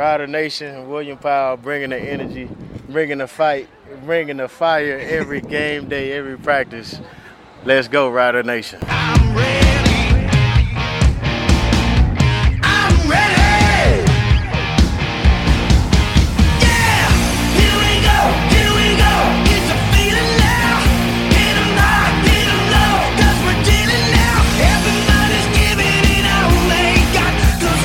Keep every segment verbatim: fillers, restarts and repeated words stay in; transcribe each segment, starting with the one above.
Rider Nation, William Powell bringing the energy, bringing the fight, bringing the fire every game day, every practice. Let's go, Rider Nation. I'm ready. I'm ready. Yeah, here we go, here we go. It's a feeling now. Hit 'em high, hit 'em low, 'cause we're dealing now. Everybody's giving it all they got, 'cause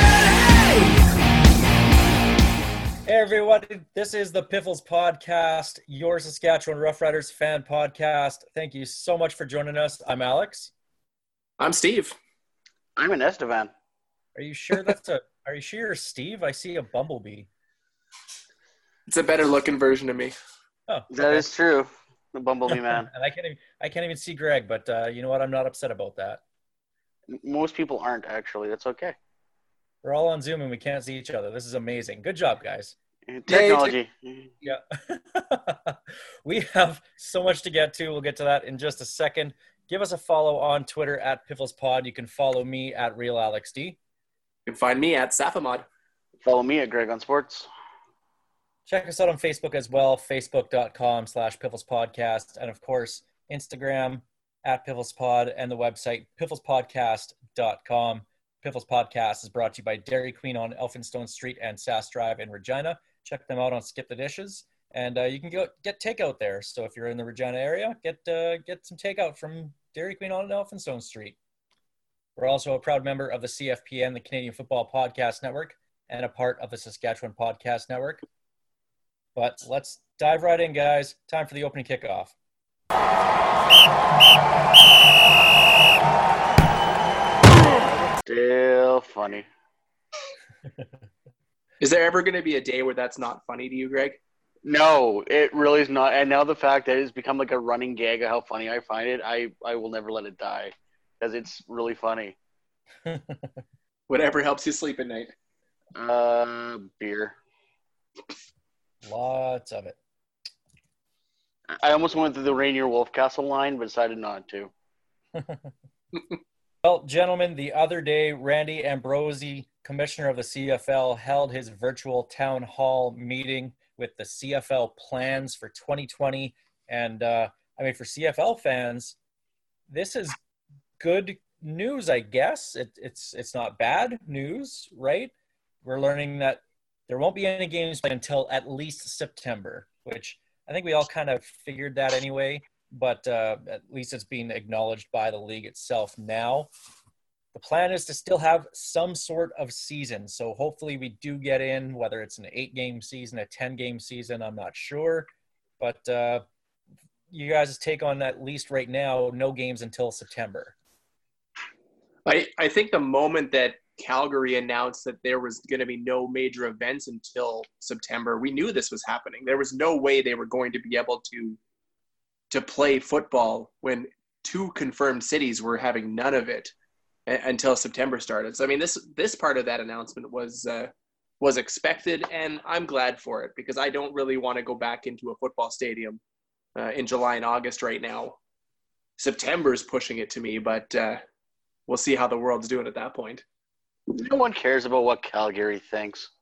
we're ready. Hey everybody, this is the Piffles Podcast, your Saskatchewan Roughriders fan podcast. Thank you so much for joining us. I'm Alex. I'm Steve. I'm an Estevan. Are you sure that's a? Are you sure you're Steve? I see a bumblebee. It's a better looking version of me. Oh, That okay. is true. The Bumblebee Man. And I can't even. I can't even see Greg, but uh, you know what? I'm not upset about that. Most people aren't, actually. That's okay. We're all on Zoom and we can't see each other. This is amazing. Good job, guys. Technology. Yeah. We have so much to get to. We'll get to that in just a second. Give us a follow on Twitter at PifflesPod. You can follow me at RealAlexD. You can find me at Safamod. Follow me at Greg on Sports. Check us out on Facebook as well, facebook.com slash Piffles Podcast. And of course, Instagram at Piffles Pod and the website piffles podcast dot com. Piffles Podcast is brought to you by Dairy Queen on Elphinstone Street and Sass Drive in Regina. Check them out on Skip the Dishes. And uh, you can go get takeout there. So if you're in the Regina area, get uh, get some takeout from Dairy Queen on Elphinstone Street. We're also a proud member of the C F P N, the Canadian Football Podcast Network, and a part of the Saskatchewan Podcast Network. But let's dive right in, guys. Time for the opening kickoff. Still funny. Is there ever going to be a day where that's not funny to you, Greg? No, it really is not. And now the fact that it's become like a running gag of how funny I find it, I, I will never let it die because it's really funny. Whatever helps you sleep at night. Uh, beer. Lots of it. I almost went through the Rainier Wolfcastle line, but decided not to. Well, gentlemen, the other day, Randy Ambrosi, commissioner of the C F L, held his virtual town hall meeting with the C F L plans for twenty twenty. And, uh, I mean, for C F L fans, this is good news, I guess. It, it's it's not bad news, right? We're learning that there won't be any games played until at least September, which I think we all kind of figured that anyway. But uh, at least it's being acknowledged by the league itself now. The plan is to still have some sort of season. So hopefully we do get in, whether it's an eight-game season, a ten-game season, I'm not sure. But uh, you guys' take on at least right now, no games until September. I, I think the moment that Calgary announced that there was going to be no major events until September, we knew this was happening. There was no way they were going to be able to to play football when two confirmed cities were having none of it a- until September started. So, I mean, this this part of that announcement was uh, was expected, and I'm glad for it because I don't really want to go back into a football stadium uh, in July and August right now. September's pushing it to me, but uh, we'll see how the world's doing at that point. No one cares about what Calgary thinks.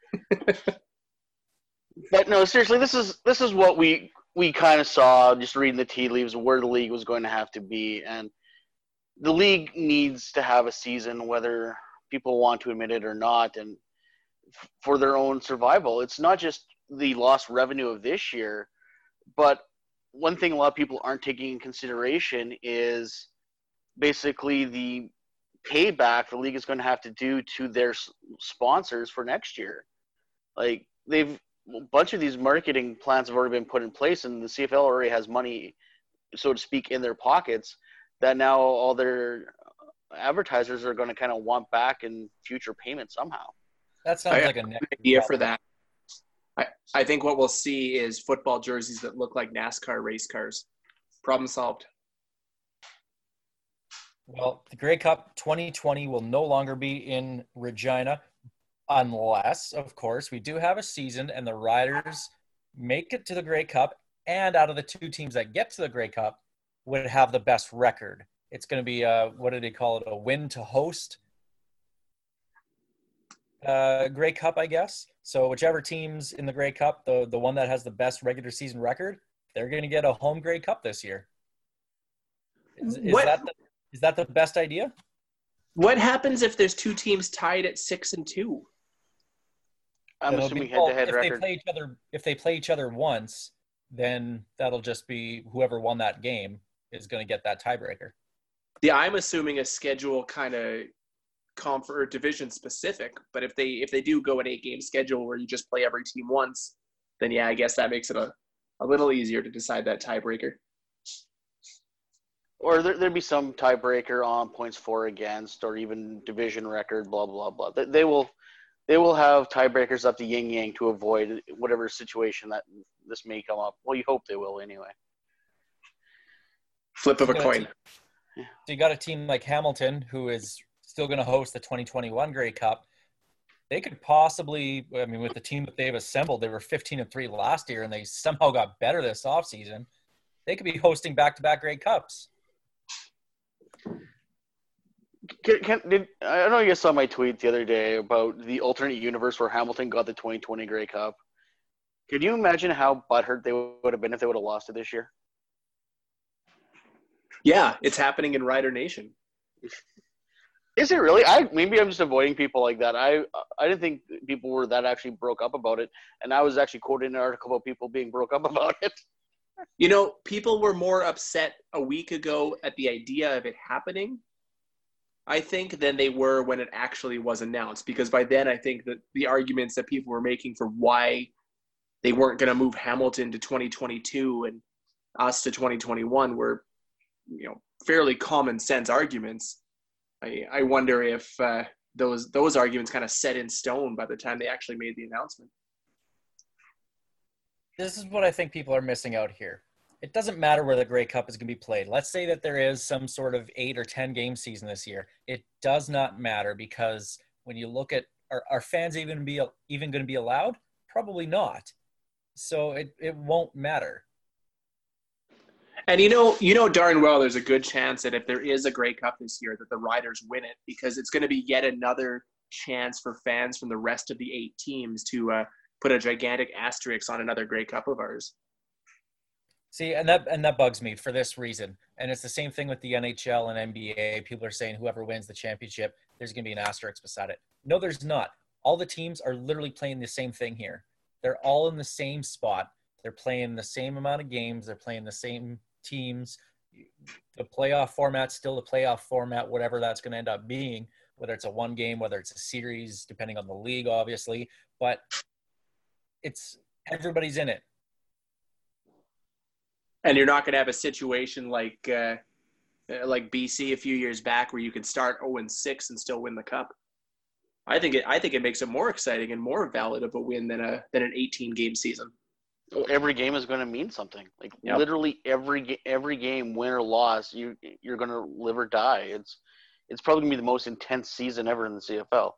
But no, seriously, this is this is what we we kind of saw just reading the tea leaves where the league was going to have to be, and the league needs to have a season whether people want to admit it or not, and f- for their own survival. It's not just the lost revenue of this year, but one thing a lot of people aren't taking in consideration is basically the payback the league is going to have to do to their s- sponsors for next year. Like, they've a bunch of these marketing plans have already been put in place, and the C F L already has money, so to speak, in their pockets that now all their advertisers are going to kind of want back in future payments somehow. That sounds I like a have an negative idea problem. for that. I, I think what we'll see is football jerseys that look like NASCAR race cars. Problem solved. Well, the Grey Cup twenty twenty will no longer be in Regina unless, of course, we do have a season and the Riders make it to the Grey Cup, and out of the two teams that get to the Grey Cup would have the best record. It's going to be, a, what do they call it, a win to host uh, Grey Cup, I guess. So whichever team's in the Grey Cup, the the one that has the best regular season record, they're going to get a home Grey Cup this year. Is, is What- that the, is that the best idea? What happens if there's two teams tied at six and two? I'm It'll assuming be- well, head-to-head if record. They play each other, if they play each other once, then that'll just be whoever won that game is going to get that tiebreaker. Yeah, I'm assuming a schedule kind of conf or division specific. But if they if they do go an eight game schedule where you just play every team once, then yeah, I guess that makes it a, a little easier to decide that tiebreaker. Or there, there'd be some tiebreaker on points for against, or even division record, blah blah blah. They, they will, they will have tiebreakers up to yin yang to avoid whatever situation that this may come up. Well, you hope they will anyway. Flip of a Yeah, coin. So you got a team like Hamilton, who is still going to host the twenty twenty-one Grey Cup. They could possibly, I mean, with the team that they've assembled, they were fifteen and three last year, and they somehow got better this offseason. They could be hosting back-to-back Grey Cups. Can, can, did, I don't know you guys saw my tweet the other day about the alternate universe where Hamilton got the twenty twenty Grey Cup. Could you imagine how butthurt they would have been if they would have lost it this year? Yeah, it's happening in Rider Nation. Is it really? I maybe I'm just avoiding people like that. I I didn't think people were that actually broke up about it, and I was actually quoting an article about people being broke up about it. You know, people were more upset a week ago at the idea of it happening, I think, than they were when it actually was announced. Because by then, I think that the arguments that people were making for why they weren't going to move Hamilton to twenty twenty-two and us to twenty twenty-one were, you know, fairly common sense arguments. I, I wonder if uh, those those arguments kind of set in stone by the time they actually made the announcement. This is what I think people are missing out here. It doesn't matter where the Grey Cup is going to be played. Let's say that there is some sort of eight or ten game season this year. It does not matter, because when you look at, are, are fans even be even going to be allowed? Probably not. So it, it won't matter. And you know, you know darn well there's a good chance that if there is a Grey Cup this year, that the Riders win it, because it's going to be yet another chance for fans from the rest of the eight teams to uh, put a gigantic asterisk on another Grey Cup of ours. See, and that and that bugs me for this reason. And it's the same thing with the N H L and N B A. People are saying whoever wins the championship, there's going to be an asterisk beside it. No, there's not. All the teams are literally playing the same thing here. They're all in the same spot. They're playing the same amount of games. They're playing the same teams. The playoff format's still the playoff format, whatever that's going to end up being, whether it's a one game, whether it's a series, depending on the league, obviously. But it's everybody's in it. And you're not going to have a situation like uh, like B C a few years back where you could start oh and six and still win the cup. I think it I think it makes it more exciting and more valid of a win than a than an eighteen game season. Well, every game is going to mean something. Like Yep. literally every ga- every game, win or loss, you you're going to live or die. It's it's probably going to be the most intense season ever in the C F L.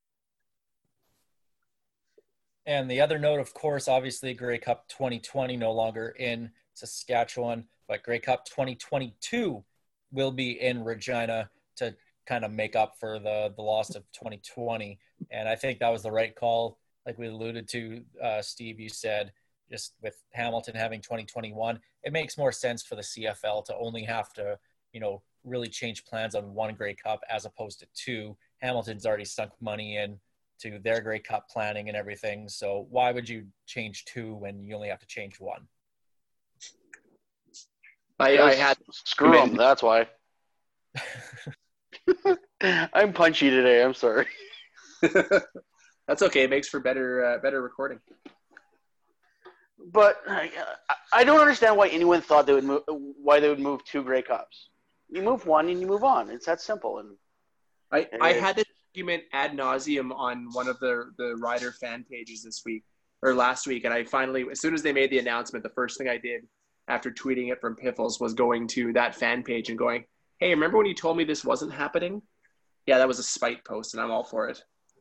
And the other note, of course, obviously Grey Cup twenty twenty no longer in Saskatchewan, but Grey Cup twenty twenty-two will be in Regina to kind of make up for the, the loss of twenty twenty. And I think that was the right call. Like we alluded to, uh, Steve, you said, just with Hamilton having twenty twenty-one, it makes more sense for the C F L to only have to, you know, really change plans on one Grey Cup as opposed to two. Hamilton's already sunk money in to their Grey Cup planning and everything. So why would you change two when you only have to change one? I, I had Screw them. That's why. I'm punchy today. I'm sorry. That's okay. It makes for better uh, better recording. But I, I don't understand why anyone thought they would move. Why they would move two Grey Cups? You move one and you move on. It's that simple. And I, I had this argument ad nauseum on one of the the Rider fan pages this week or last week, and I finally, as soon as they made the announcement, the first thing I did after tweeting it from Piffles was going to that fan page and going, "Hey, remember when you told me this wasn't happening? Yeah, that was a spite post, and I'm all for it."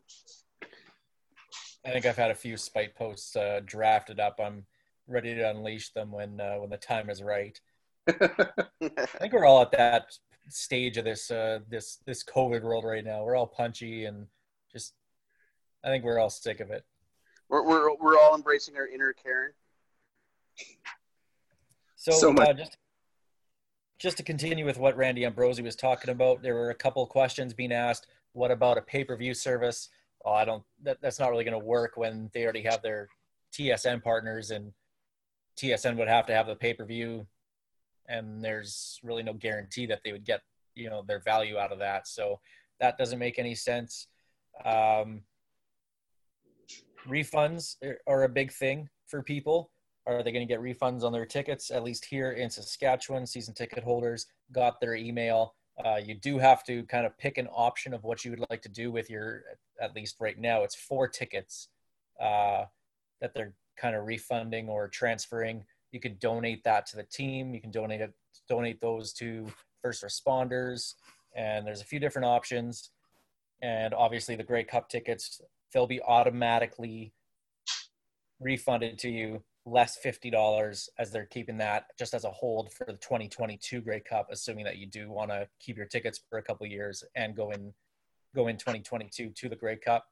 I think I've had a few spite posts uh, drafted up. I'm ready to unleash them when uh, when the time is right. I think we're all at that stage of this uh, this this COVID world right now. We're all punchy and just I think we're all sick of it. We're we're we're all embracing our inner Karen. So, So much. uh, just just to continue with what Randy Ambrosi was talking about, there were a couple of questions being asked. What about a pay-per-view service? Oh, I don't. That, that's not really going to work when they already have their T S N partners, and T S N would have to have the pay-per-view, and there's really no guarantee that they would get, you know, their value out of that. So that doesn't make any sense. Um, refunds are a big thing for people. Are they going to get refunds on their tickets? At least here in Saskatchewan, season ticket holders got their email. Uh, you do have to kind of pick an option of what you would like to do with your, at least right now, it's four tickets uh, that they're kind of refunding or transferring. You can donate that to the team. You can donate it, donate those to first responders. And there's a few different options. And obviously the Grey Cup tickets, they'll be automatically refunded to you, less fifty dollars, as they're keeping that just as a hold for the twenty twenty-two Grey Cup, assuming that you do want to keep your tickets for a couple of years and go in go in twenty twenty-two to the Grey Cup.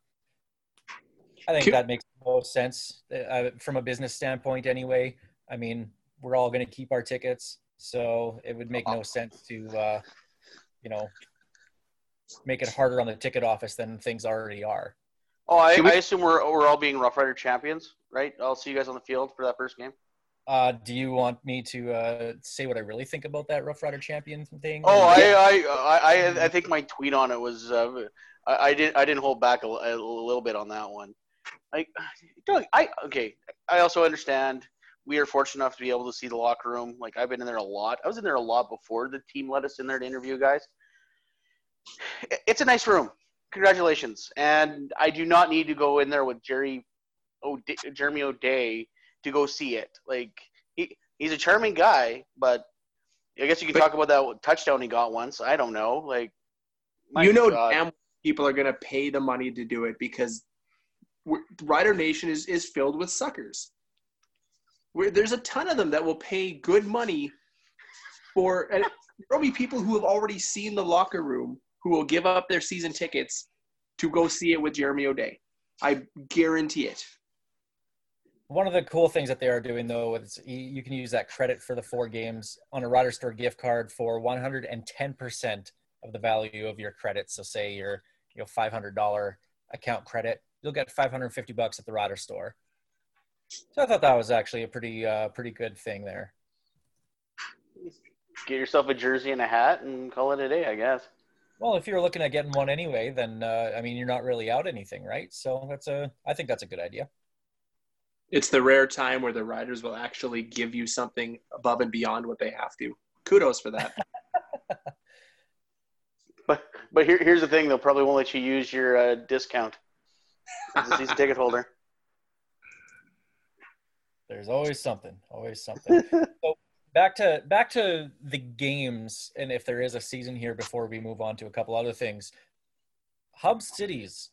I think that makes most sense uh, from a business standpoint anyway. I mean, we're all going to keep our tickets, so it would make no sense to, uh, you know, make it harder on the ticket office than things already are. Oh, I, we- I assume we're we're all being Rough Rider champions, right? I'll see you guys on the field for that first game. Uh, do you want me to uh, say what I really think about that Rough Rider champion thing? Oh, Or- I, I I I think my tweet on it was uh, I, I didn't I didn't hold back a, a little bit on that one. Like, Doug, I okay. I also understand we are fortunate enough to be able to see the locker room. Like, I've been in there a lot. I was in there a lot before the team let us in there to interview guys. It's a nice room. Congratulations. And I do not need to go in there with Jerry O'Day, Jeremy O'Day to go see it. Like, he he's a charming guy, but I guess you can But- talk about that touchdown he got once. I don't know. Like, my you know, God. damn people are going to pay the money to do it because we're, Rider Nation is, is filled with suckers. We're, there's a ton of them that will pay good money for – and there will be people who have already seen the locker room who will give up their season tickets to go see it with Jeremy O'Day. I guarantee it. One of the cool things that they are doing, though, is you you can use that credit for the four games on a Rider Store gift card for one hundred ten percent of the value of your credit. So say your you know five hundred dollars account credit, you'll get five hundred fifty bucks at the Rider Store. So I thought that was actually a pretty uh, pretty good thing there. Get yourself a jersey and a hat and call it a day, I guess. Well, if you're looking at getting one anyway, then uh, I mean you're not really out anything, right? So that's a I think that's a good idea. It's the rare time where the riders will actually give you something above and beyond what they have to. Kudos for that. But but here, here's the thing. They'll probably won't let you use your uh, discount as a season ticket holder. There's always something, always something. So back to back to the games, and if there is a season here before we move on to a couple other things. Hub cities.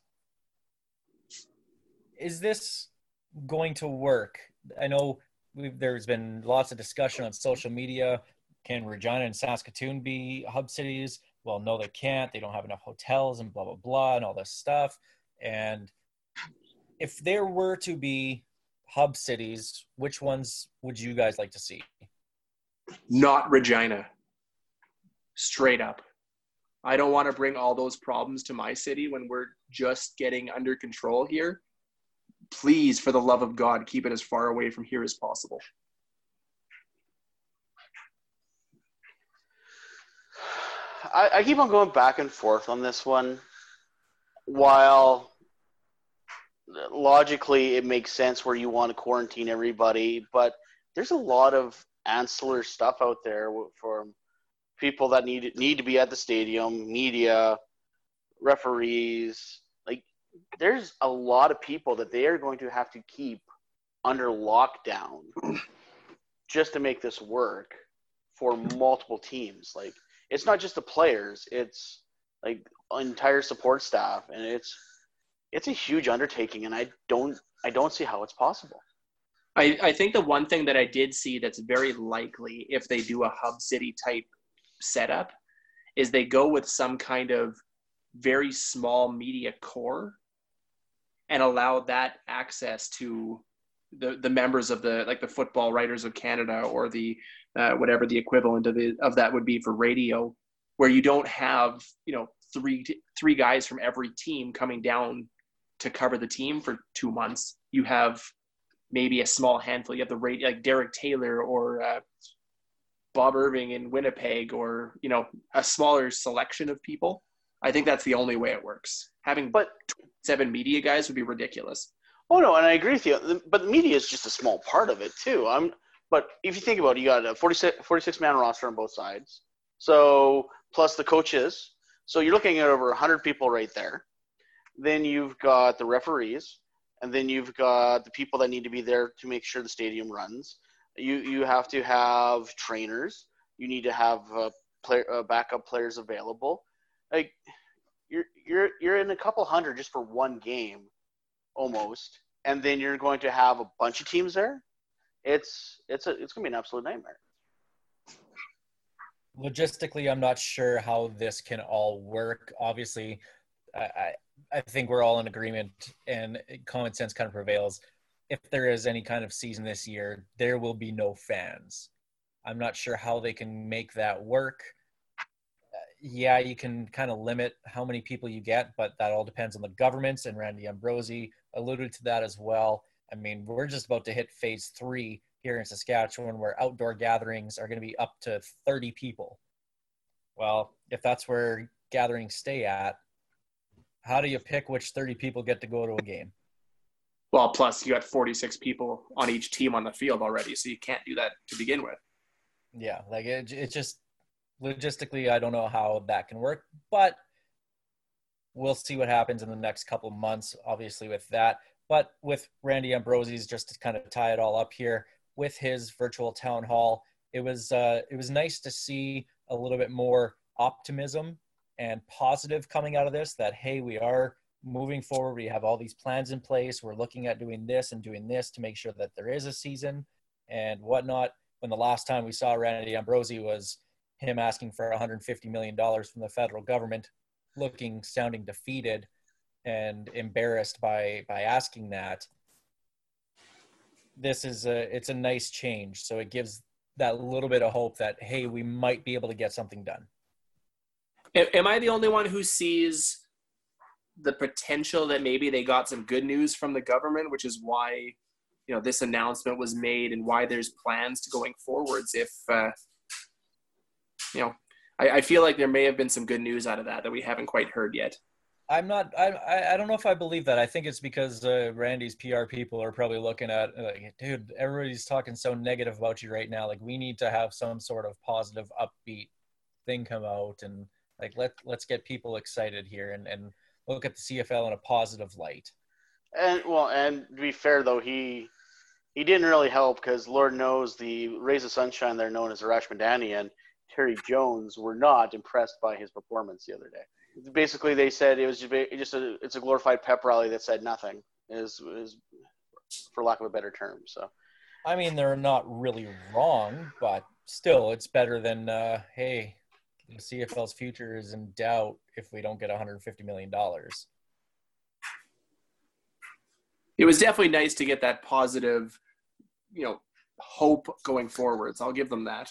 Is this going to work? I know we've, there's been lots of discussion on social media. Can Regina and Saskatoon be hub cities? Well, no, they can't. They don't have enough hotels and blah, blah, blah, and all this stuff. And if there were to be hub cities, which ones would you guys like to see? Not Regina. Straight up. I don't want to bring all those problems to my city when we're just getting under control here. Please, for the love of God, keep it as far away from here as possible. I, I keep on going back and forth on this one. While logically it makes sense where you want to quarantine everybody, but there's a lot of ancillary stuff out there for people that need need to be at the stadium, media, referees. Like, there's a lot of people that they are going to have to keep under lockdown just to make this work for multiple teams. Like, it's not just the players, it's like entire support staff, and it's it's a huge undertaking, and I don't I don't see how it's possible. I, I think the one thing that I did see that's very likely if they do a hub city type setup is they go with some kind of very small media core and allow that access to the the members of the like the Football Writers of Canada or the uh, whatever the equivalent of it, of that would be for radio, where you don't have you know three three guys from every team coming down to cover the team for two months. You have maybe a small handful. You have the radio, like Derek Taylor or uh, Bob Irving in Winnipeg, or you know a smaller selection of people. I think that's the only way it works. Having But seven media guys would be ridiculous. oh no, and I agree with you. The- But the media is just a small part of it too. I'm. But if you think about it, you got a forty-six, forty-six man roster on both sides. So plus the coaches. So you're looking at over one hundred people right there. Then you've got the referees, and then you've got the people that need to be there to make sure the stadium runs. You you have to have trainers. You need to have uh, player, uh, backup players available. Like you're you're you're in a couple hundred just for one game, almost, and then you're going to have a bunch of teams there. It's it's a it's gonna be an absolute nightmare. Logistically, I'm not sure how this can all work. Obviously, I, I, I think we're all in agreement and common sense kind of prevails. If there is any kind of season this year, there will be no fans. I'm not sure how they can make that work. Uh, yeah, you can kind of limit how many people you get, but that all depends on the governments, and Randy Ambrosie alluded to that as well. I mean, we're just about to hit phase three here in Saskatchewan, where outdoor gatherings are going to be up to thirty people. Well, if that's where gatherings stay at, how do you pick which thirty people get to go to a game? Well, plus you got forty-six people on each team on the field already, so you can't do that to begin with. Yeah, like it, it just logistically, I don't know how that can work, but we'll see what happens in the next couple of months, obviously, with that. But with Randy Ambrosie's, just to kind of tie it all up here, with his virtual town hall, it was uh, it was nice to see a little bit more optimism and positive coming out of this, that, hey, we are moving forward. We have all these plans in place. We're looking at doing this and doing this to make sure that there is a season and whatnot. When the last time we saw Randy Ambrosie was him asking for one hundred fifty million dollars from the federal government, looking, sounding defeated and embarrassed by by asking that. This is a it's a nice change, so it gives that little bit of hope that, hey, we might be able to get something done. Am I the only one who sees the potential that maybe they got some good news from the government, which is why you know this announcement was made and why there's plans to going forwards? If uh, you know, I, I feel like there may have been some good news out of that that we haven't quite heard yet. I'm not. I. I I don't know if I believe that. I think it's because uh, Randy's P R people are probably looking at, like, dude, everybody's talking so negative about you right now. Like, we need to have some sort of positive, upbeat thing come out, and like let let's get people excited here and and look at the C F L in a positive light. And well, and to be fair though, he he didn't really help, because Lord knows the Rays of Sunshine, they're known as Arash Madani, and Terry Jones were not impressed by his performance the other day. Basically, they said it was just a it's a glorified pep rally that said nothing, is is for lack of a better term. So, I mean, they're not really wrong, but still, it's better than uh, hey, the C F L's future is in doubt if we don't get one hundred fifty million dollars. It was definitely nice to get that positive, you know, hope going forwards. I'll give them that.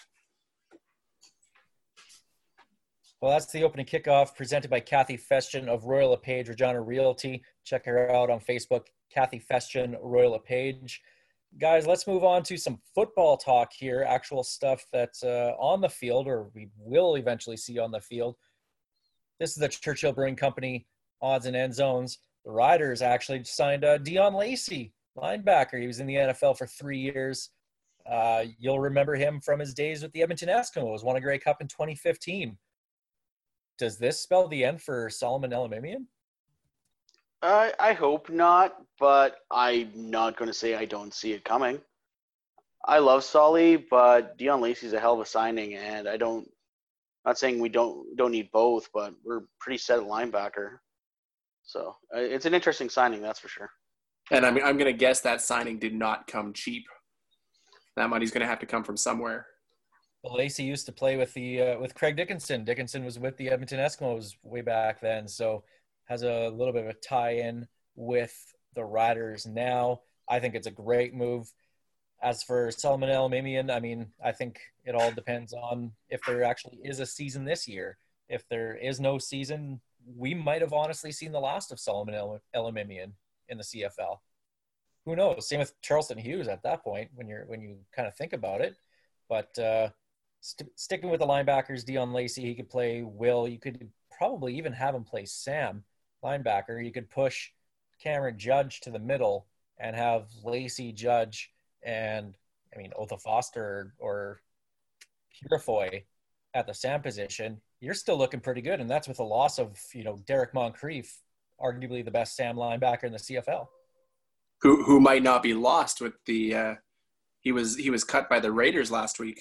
Well, that's the opening kickoff presented by Kathy Festian of Royal LePage Regina Realty. Check her out on Facebook, Kathy Festian, Royal LePage. Guys, let's move on to some football talk here, actual stuff that's uh, on the field, or we will eventually see on the field. This is the Churchill Brewing Company odds and end zones. The Riders actually signed uh, Dion Lacey, linebacker. He was in the N F L for three years. Uh, you'll remember him from his days with the Edmonton Eskimos, won a Grey Cup in twenty fifteen. Does this spell the end for Solomon Elimimian? I I hope not, but I'm not going to say I don't see it coming. I love Solly, but Dion Lacey's a hell of a signing, and I don't. Not saying we don't don't need both, but we're pretty set at linebacker. So uh, it's an interesting signing, that's for sure. And I'm I'm going to guess that signing did not come cheap. That money's going to have to come from somewhere. Well, Lacey used to play with the uh, with Craig Dickinson. Dickinson was with the Edmonton Eskimos way back then, so has a little bit of a tie-in with the Riders now. I think it's a great move. As for Solomon Elimimian, I mean, I think it all depends on if there actually is a season this year. If there is no season, we might have honestly seen the last of Solomon El- Elimimian in the C F L. Who knows? Same with Charleston Hughes at that point when you're when you kind of think about it. But uh, st- sticking with the linebackers, Dion Lacey, he could play Will. You could probably even have him play Sam, linebacker. You could push Cameron Judge to the middle and have Lacey, Judge, and I mean Otha Foster or, or Purifoy at the Sam position. You're still looking pretty good, and that's with the loss of, you know, Derek Moncrief, arguably the best Sam linebacker in the C F L. Who who might not be lost with the uh, he was he was cut by the Raiders last week.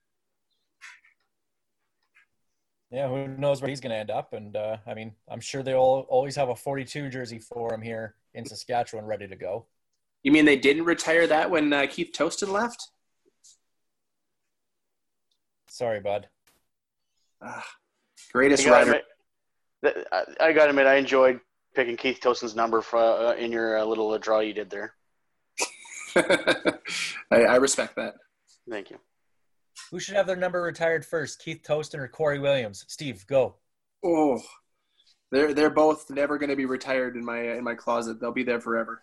Yeah, who knows where he's going to end up? And uh, I mean, I'm sure they'll always have a forty-two jersey for him here in Saskatchewan ready to go. You mean they didn't retire that when uh, Keith Toston left? Sorry, bud. Ah, greatest I gotta rider. admit, I, I gotta admit, I enjoyed picking Keith Toston's number for, uh, in your uh, little uh, draw you did there. I, I respect that. Thank you. Who should have their number retired first, Keith Toston or Corey Williams? Steve, go. Oh, they're they're both never going to be retired in my in my closet. They'll be there forever.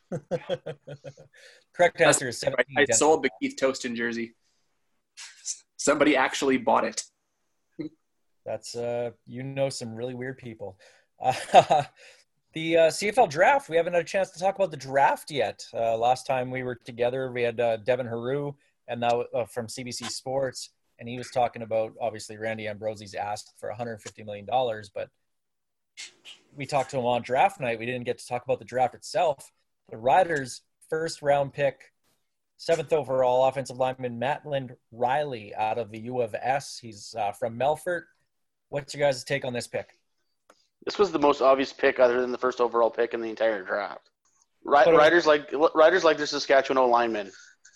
Correct answer is seventeen. I, I sold the Keith Toston jersey. Somebody actually bought it. That's uh, you know, some really weird people. Uh, the uh, C F L draft. We haven't had a chance to talk about the draft yet. Uh, last time we were together, we had uh, Devin Haru and now uh, from C B C Sports, and he was talking about obviously Randy Ambrosie's asked for one hundred fifty million dollars, but we talked to him on draft night. We didn't get to talk about the draft itself. The Riders' first round pick, seventh overall offensive lineman Maitland Riley out of the U of S. He's uh, from Melfort. What's your guys' take on this pick? This was the most obvious pick other than the first overall pick in the entire draft. Ri- But- Riders like Riders like their Saskatchewan O lineman,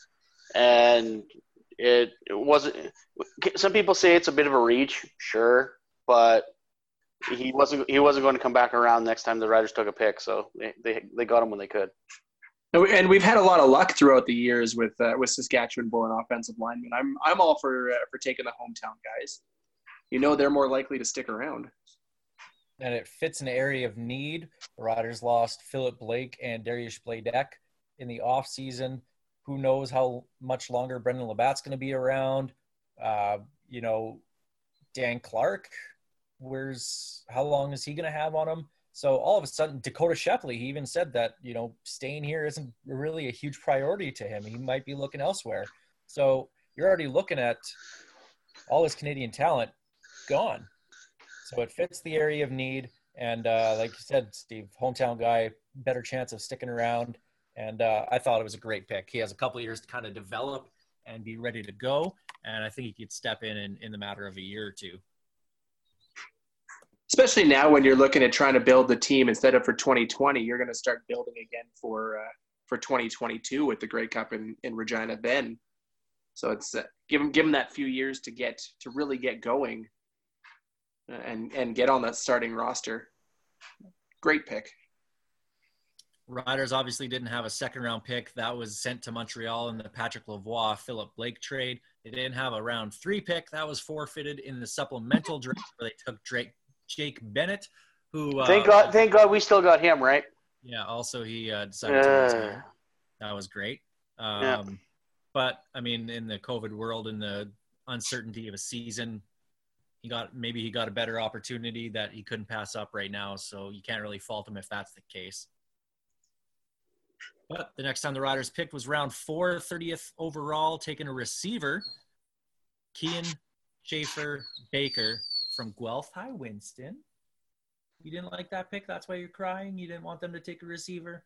and it, it wasn't. Some people say it's a bit of a reach, sure, but he wasn't. He wasn't going to come back around next time the Riders took a pick, so they they, they got him when they could. And we've had a lot of luck throughout the years with uh, with Saskatchewan-born offensive linemen. I'm I'm all for uh, for taking the hometown guys. You know they're more likely to stick around. And it fits an area of need. The Riders lost Philip Blake and Darius Bladek in the offseason. Who knows how much longer Brendan Labatt's going to be around. Uh, you know, Dan Clark, where's how long is he going to have on him? So all of a sudden, Dakota Shepley, he even said that, you know, staying here isn't really a huge priority to him. He might be looking elsewhere. So you're already looking at all this Canadian talent gone. So it fits the area of need. And uh, like you said, Steve, hometown guy, better chance of sticking around. And uh, I thought it was a great pick. He has a couple of years to kind of develop and be ready to go. And I think he could step in in, in the matter of a year or two. Especially now when you're looking at trying to build the team instead of for twenty twenty, you're going to start building again for uh, for twenty twenty-two with the Grey Cup in, in Regina then. So it's uh, give him give him that few years to get to really get going and and get on that starting roster. Great pick. Riders obviously didn't have a second round pick that was sent to Montreal in the Patrick Lavoie Philip Blake trade. They didn't have a round three pick that was forfeited in the supplemental draft where they took Drake. Jake Bennett, who uh, Thank God, thank God we still got him, right? Yeah. Also, he uh, decided to Uh, retire. That was great. Um, Yeah. But I mean, in the COVID world, in the uncertainty of a season, he got maybe he got a better opportunity that he couldn't pass up right now. So you can't really fault him if that's the case. But the next time the Riders picked was round four, thirtieth overall, taking a receiver, Kian Schaefer Baker from Guelph. Hi, Winston. You didn't like that pick? That's why you're crying? You didn't want them to take a receiver?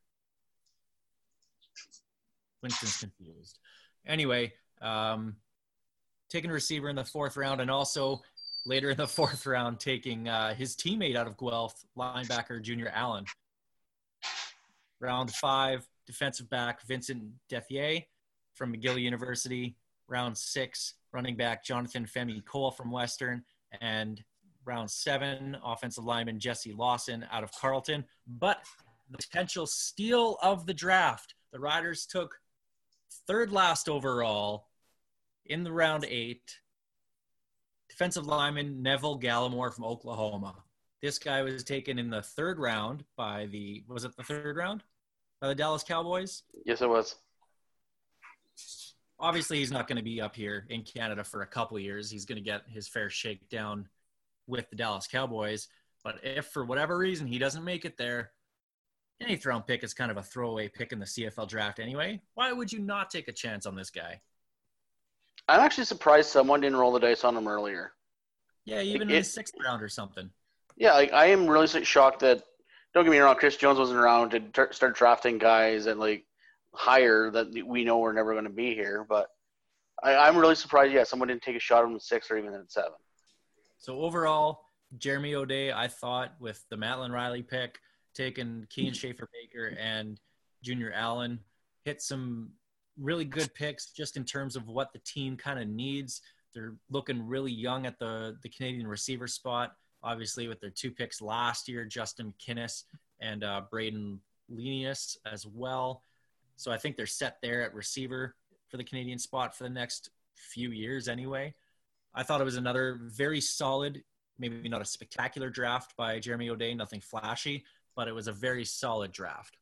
Winston's confused. Anyway, um, taking a receiver in the fourth round, and also later in the fourth round, taking uh, his teammate out of Guelph, linebacker Junior Allen. Round five, defensive back Vincent Dethier from McGill University. Round six, running back Jonathan Femi Cole from Western. And round seven, offensive lineman Jesse Lawson out of Carleton. But the potential steal of the draft. The Riders took third last overall in the round eight. Defensive lineman Neville Gallimore from Oklahoma. This guy was taken in the third round by the, was it the third round? By the Dallas Cowboys? Yes, it was. Obviously, he's not going to be up here in Canada for a couple of years. He's going to get his fair shakedown with the Dallas Cowboys. But if for whatever reason he doesn't make it there, an eighth round pick is kind of a throwaway pick in the C F L draft anyway. Why would you not take a chance on this guy? I'm actually surprised someone didn't roll the dice on him earlier. Yeah, even It- in the sixth round or something. Yeah, like, I am really shocked that, don't get me wrong, Chris Jones wasn't around to t- start drafting guys and, like, higher that we know we're never going to be here. But I, I'm really surprised, yeah, someone didn't take a shot at him at six or even at seven. So overall, Jeremy O'Day, I thought, with the Matlin Riley pick, taking Kean Schaefer-Baker and Junior Allen, hit some really good picks just in terms of what the team kind of needs. They're looking really young at the, the Canadian receiver spot, obviously with their two picks last year, Justin McInnis and uh, Braden Lenius as well. So I think they're set there at receiver for the Canadian spot for the next few years anyway. I thought it was another very solid, maybe not a spectacular draft by Jeremy O'Day, nothing flashy, but it was a very solid draft.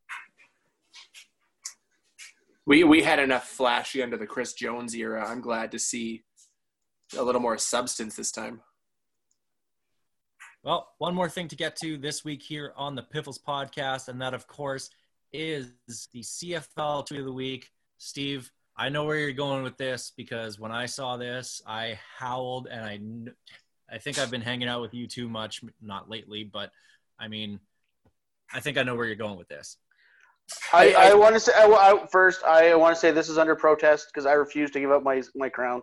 We we had enough flashy under the Chris Jones era. I'm glad to see a little more substance this time. Well, one more thing to get to this week here on the Piffles podcast, and that, of course, is the C F L Tweet of the Week. Steve, I know where you're going with this because when I saw this, I howled, and I, I think I've been hanging out with you too much, not lately, but, I mean, I think I know where you're going with this. I, I- I, want to say I, I, first. I want to say this is under protest because I refuse to give up my my crown.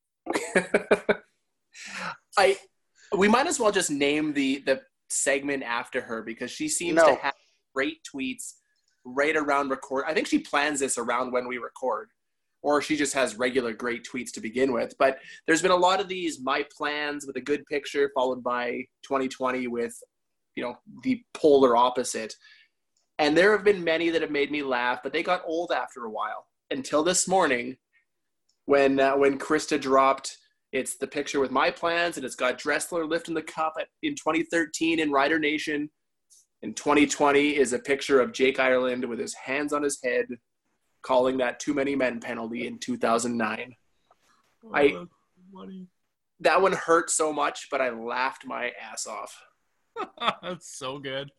I we might as well just name the the segment after her because she seems No. to have great tweets right around record. I think she plans this around when we record, or she just has regular great tweets to begin with. But there's been a lot of these my plans with a good picture followed by twenty twenty with, you know, the polar opposite. And there have been many that have made me laugh, but they got old after a while. Until this morning, when uh, when Krista dropped, it's the picture with my plans, and it's got Dressler lifting the cup at, in twenty thirteen in Rider Nation. In twenty twenty is a picture of Jake Ireland with his hands on his head, calling that too many men penalty in two thousand nine. Oh, I- that's funny. That one hurt so much, but I laughed my ass off. That's so good.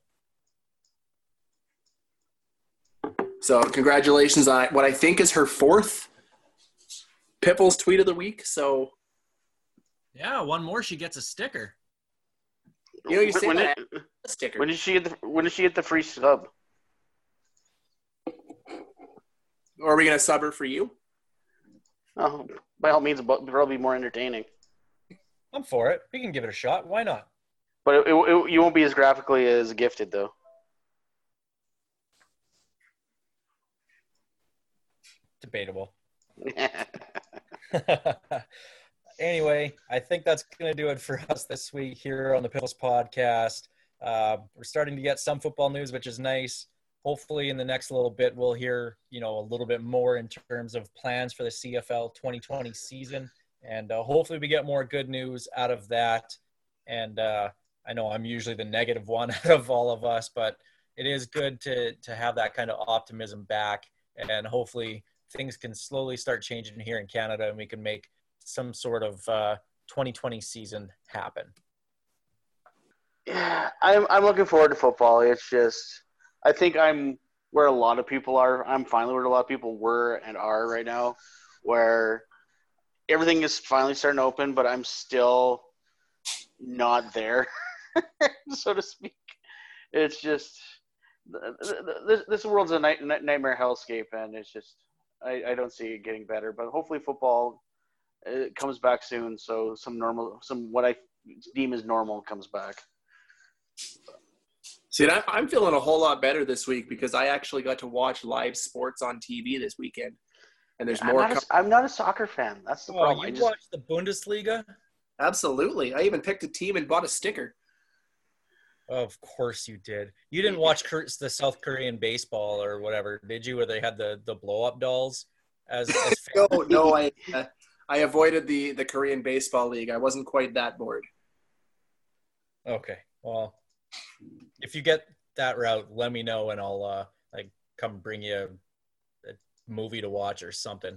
So congratulations on what I think is her fourth Piffles Tweet of the Week. So, Yeah, one more, she gets a sticker. you know, you say when, that did, a sticker. when did she get the when did she get the free sub? Or are we going to sub her for you? Oh, by all means, it'll probably be more entertaining. I'm for it. We can give it a shot. Why not? But it, it, it, you won't be as graphically as gifted, though. Debatable. Anyway, I think that's going to do it for us this week here on the Piffles podcast. Uh, we're starting to get some football news, which is nice. Hopefully in the next little bit, we'll hear, you know, a little bit more in terms of plans for the C F L twenty twenty season. And uh, hopefully we get more good news out of that. And uh, I know I'm usually the negative one out of all of us, but it is good to, to have that kind of optimism back. And hopefully things can slowly start changing here in Canada and we can make some sort of uh, twenty twenty season happen. Yeah, I'm I'm looking forward to football. It's just I think I'm where a lot of people are. I'm finally where a lot of people were and are right now, where everything is finally starting to open, but I'm still not there, so to speak. It's just this this world's a night, nightmare hellscape, and it's just I, I don't see it getting better. But hopefully, football it comes back soon, so some normal, some what I deem as normal comes back. See, I, I'm feeling a whole lot better this week because I actually got to watch live sports on T V this weekend. And there's I'm more. not, a, I'm not a soccer fan. That's the Oh, problem. I you just, watched the Bundesliga? Absolutely. I even picked a team and bought a sticker. Of course you did. You didn't watch the South Korean baseball or whatever, did you? Where they had the, the blow-up dolls as, as no, no, I uh, I avoided the, the Korean baseball league. I wasn't quite that bored. Okay, well, if you get that route, let me know and I'll uh, like come bring you a, a movie to watch or something.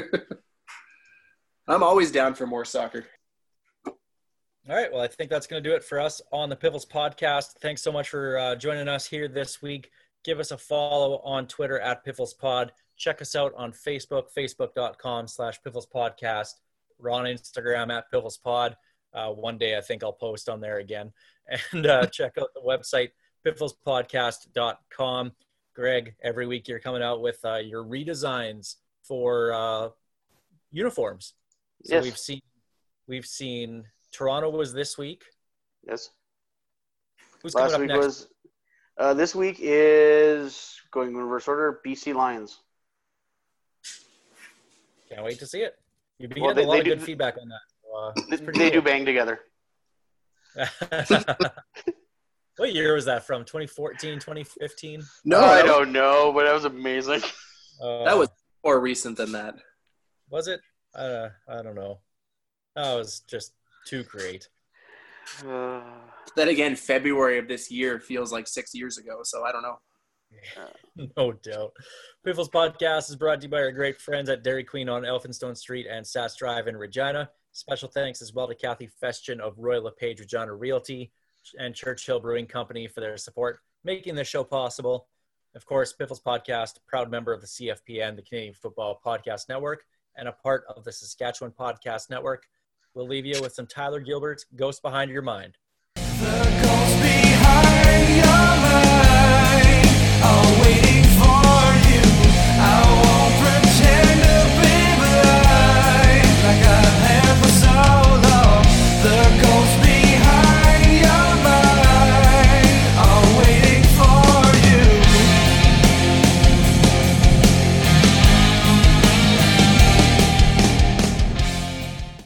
I'm always down for more soccer. All right, well, I think that's going to do it for us on the Piffles Podcast. Thanks so much for uh, joining us here this week. Give us a follow on Twitter at PifflesPod. Check us out on Facebook, facebook.com slash Piffles Podcast. We're on Instagram at PifflesPod. Uh, one day I think I'll post on there again. And uh, check out the website, piffles podcast dot com. Greg, every week you're coming out with uh, your redesigns for uh, uniforms. So Yes. we've seen we've seen Toronto was this week. Yes. Who's Last coming up week next? was uh, this week is going in reverse order. B C Lions. Can't wait to see it. You've been Well, getting they- a lot they of good do- feedback on that. So, uh, They, it's pretty they do cool. bang together. What year was that from? twenty fourteen, twenty fifteen? No, I that was, don't know, but that was amazing. Uh, that was more recent than that. Was it? Uh, I don't know. That was just too great. Uh, Then again, February of this year feels like six years ago, so I don't know. No doubt. Piffles Podcast is brought to you by our great friends at Dairy Queen on Elphinstone Street and Sass Drive in Regina. Special thanks as well to Kathy Festian of Royal LePage Regina Realty and Churchill Brewing Company for their support, making this show possible. Of course, Piffles Podcast, proud member of the C F P N, the Canadian Football Podcast Network, and a part of the Saskatchewan Podcast Network. We'll leave you with some Tyler Gilbert, Ghost Behind Your Mind. The ghost behind your